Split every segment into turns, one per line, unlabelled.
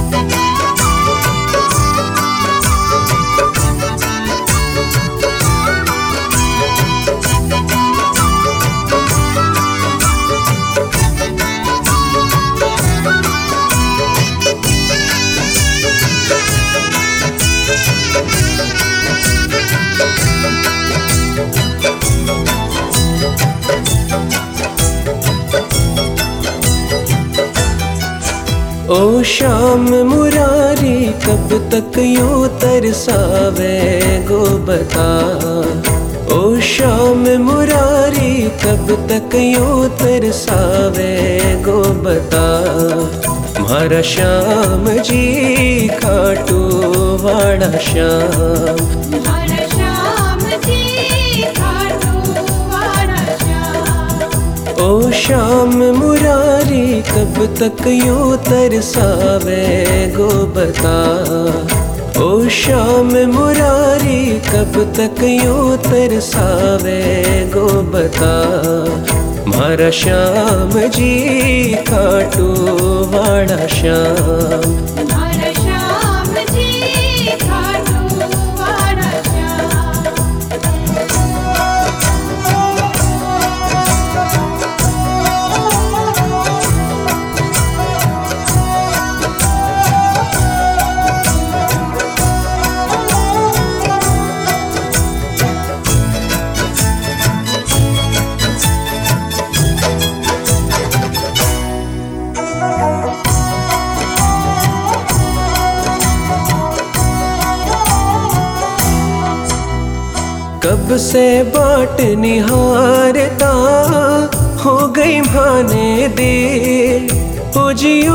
ओ श्याम मुरारी कब तक यूं तरसावे गो बता। ओ श्याम मुरारी कब तक यूं तरसावे गो बता। म्हारा श्याम जी खाटू वाड़ा श्याम।
म्हारा श्याम जी खाटू वाड़ा श्याम।
ओ श्याम मुरारी कब तक यूं तरसावे गो बता। ओ श्याम मुरारी कब तक यूं तरसावे गो बता। म्हारा श्याम जी खाटू वाड़ा श्याम।
म्हारा श्याम जी खाटू वाड़ा श्याम।
कब से बाट निहारता हो गई भाने दे। ओ जियो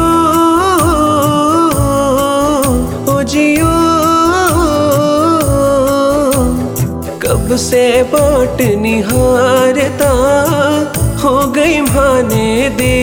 ओ जियो। कब से बाट निहारता हो गई भाने दे।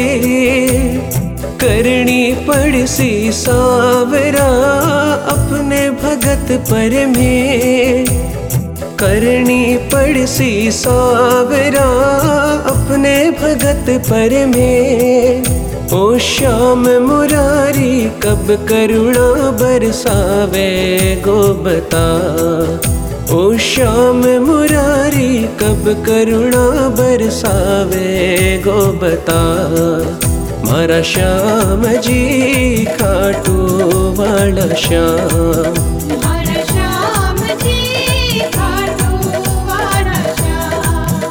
करनी पड़ सी सावरा अपने भगत पर में। करनी पड़ सी सावरा अपने भगत पर में। ओ श्याम मुरारी कब करुणा बरसावे गो बता। ओ श्याम मुरारी कब करुणा बरसावे गो बता। म्हारा श्याम जी खाटू वाड़ा श्याम।
म्हारा श्याम जी खाटू वाड़ा श्याम।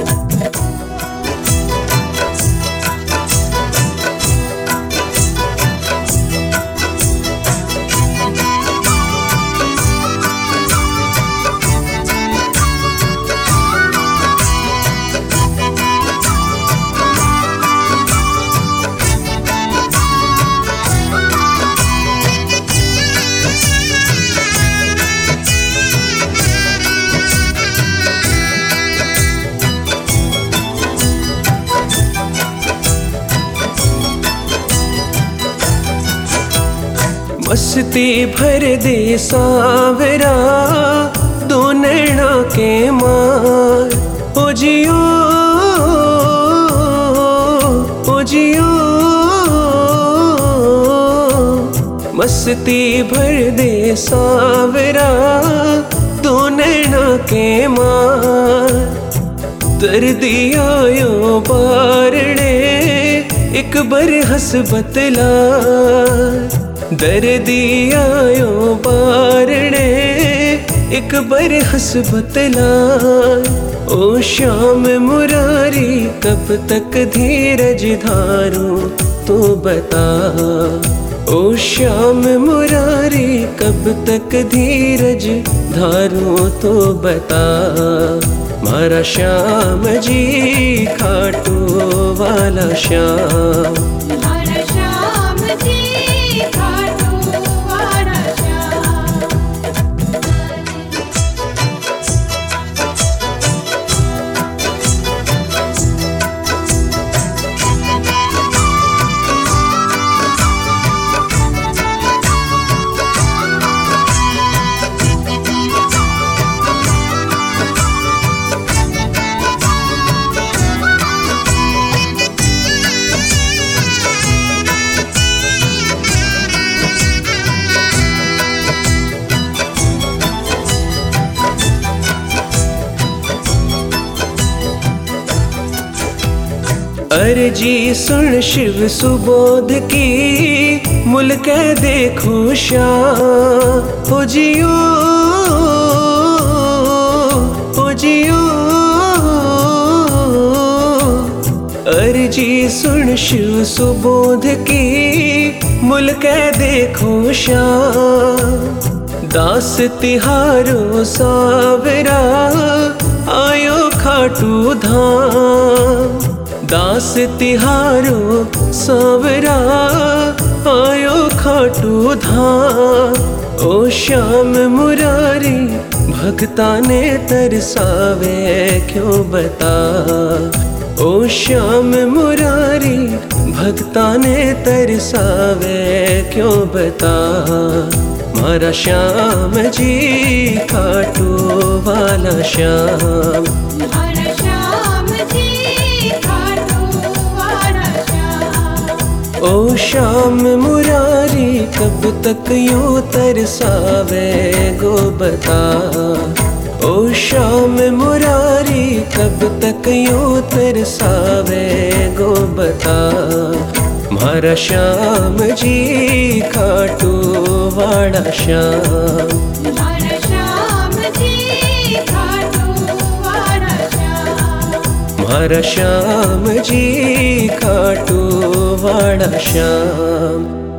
मस्ती भर दे सावरा दो नैना के मार। ओ जियो ओ जियो। मस्ती भर दे सावरा दो नैना के मार। दर्दी आयो बारणे एक बर हंस बतला। दर्दी आयो बारणे एक बर हंस बतला। ओ श्याम मुरारी कब तक धीरज धारूं तू बता। ओ श्याम मुरारी कब तक धीरज धारूं तू बता। म्हारा श्याम जी खाटू वाला श्याम।
म्हारा श्याम जी खाटू वाड़ा श्याम।
अर्जी सुन शिव सुबोध की, मुल्क देखो शान हो जियो, हो जियो। अर्जी सुन शिव सुबोध की, मुल्क देखो शान। दास तिहारो सावरा आयो खाटू धाम। दास तिहारो सावरा आयो खाटू धाम। ओ श्याम मुरारी भक्ता ने तरसावे क्यों बता। ओ श्याम मुरारी भक्ता ने तरसावे क्यों बता। मारा श्याम जी खाटू वाला श्याम।
हमारा श्याम जी खाटू वाला श्याम।
ओ श्याम मुरारी कब तक यूं तरसावे गो बता। ओ श्याम मुरारी कब तक यूं तरसावे गो बता। मारा श्याम जी खाटू वाला श्याम।
हमारा श्याम जी खाटू वाला श्याम।
मारा श्याम जी खाटू वाला श्याम।